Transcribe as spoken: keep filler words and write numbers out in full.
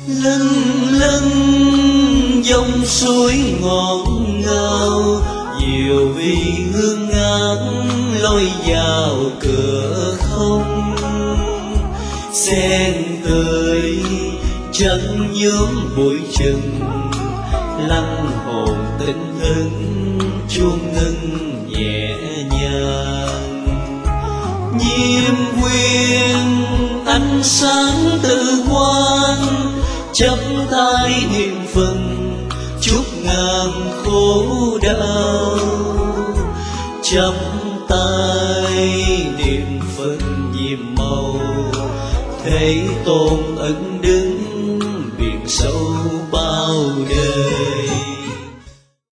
lâng lâng dòng suối ngọt ngào, diệu vi hương ngát lối vào cửa không. Sen tươi chân nhuốm bụi trừng, lăng hồn tinh thức chuông ngân nhẹ nhàng. Nhiêm quyên ánh sáng từ quan, chắp tay niệm phần chúc ngàn khổ đau. Chắp tay niệm phần nhiệm màu, Thế Tôn ẩn đứng biển sâu bao đời.